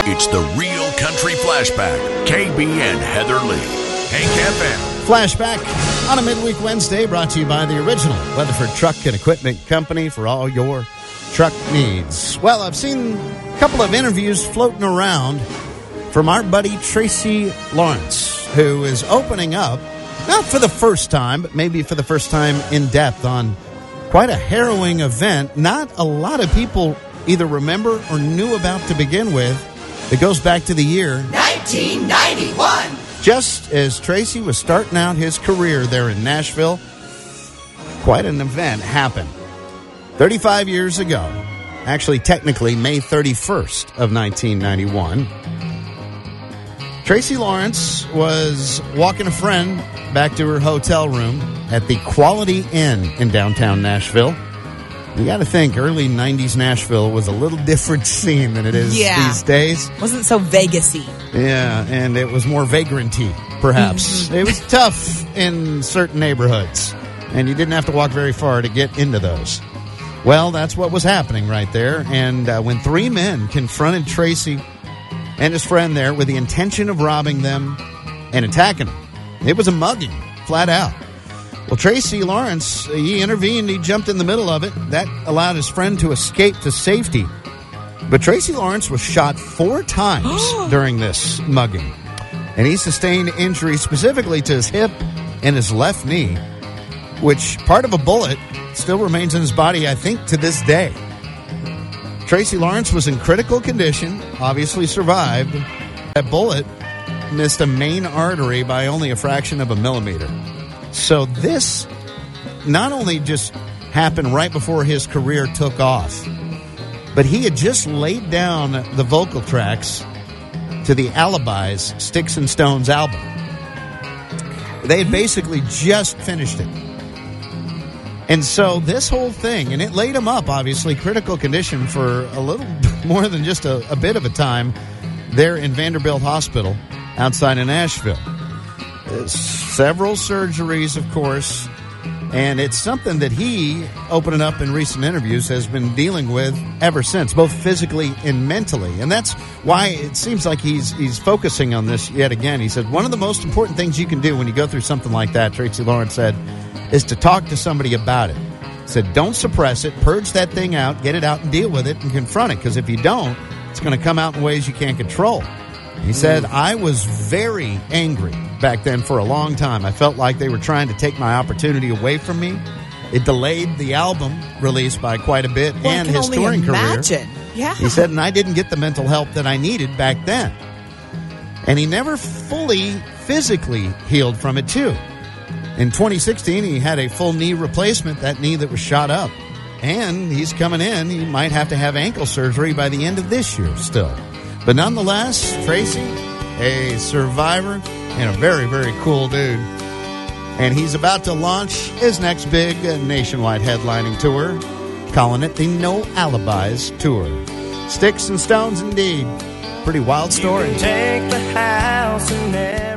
It's the Real Country Flashback. KB and Heather Lee. Hank FM. Flashback on a midweek Wednesday, brought to you by the original Weatherford Truck and Equipment Company for all your truck needs. Well, I've seen a couple of interviews floating around from our buddy Tracy Lawrence, who is opening up, not for the first time, but maybe for the first time in depth on quite a harrowing event not a lot of people either remember or knew about to begin with. It goes back to the year 1991. Just as Tracy was starting out his career there in Nashville, quite an event happened. 35 years ago, actually technically May 31st of 1991, Tracy Lawrence was walking a friend back to her hotel room at the Quality Inn in downtown Nashville. You got to think, early 90s Nashville was a little different scene than it is these days. Wasn't so Vegas-y. Yeah, and it was more vagrant-y, perhaps. It was tough in certain neighborhoods, and you didn't have to walk very far to get into those. Well, that's what was happening right there, and when three men confronted Tracy and his friend there with the intention of robbing them and attacking them, it was a mugging, flat out. Well, Tracy Lawrence, he intervened. He jumped in the middle of it. That allowed his friend to escape to safety. But Tracy Lawrence was shot 4 times during this mugging. And he sustained injuries specifically to his hip and his left knee, which part of a bullet still remains in his body, I think, to this day. Tracy Lawrence was in critical condition, obviously survived. That bullet missed a main artery by only a fraction of a millimeter. So this not only just happened right before his career took off, but he had just laid down the vocal tracks to the Alibis Sticks and Stones album. They had basically just finished it. And so this whole thing, and it laid him up, obviously, critical condition for a little more than just a bit of a time there in Vanderbilt Hospital outside of Nashville. Several surgeries, of course, and it's something that he, opening up in recent interviews, has been dealing with ever since, both physically and mentally. And that's why it seems like he's focusing on this yet again. He said, one of the most important things you can do when you go through something like that, Tracy Lawrence said, is to talk to somebody about it. He said, don't suppress it, purge that thing out, get it out and deal with it and confront it, because if you don't, it's going to come out in ways you can't control. He said, I was very angry back then for a long time. I felt like they were trying to take my opportunity away from me. It delayed the album release by quite a bit and his touring career. Yeah. He said, and I didn't get the mental help that I needed back then. And he never fully physically healed from it, too. In 2016, he had a full knee replacement, that knee that was shot up. And he's coming in. He might have to have ankle surgery by the end of this year still. But nonetheless, Tracy, a survivor and a very, very cool dude. And he's about to launch his next big nationwide headlining tour, calling it the No Alibis Tour. Sticks and Stones indeed. Pretty wild story. You can take the house and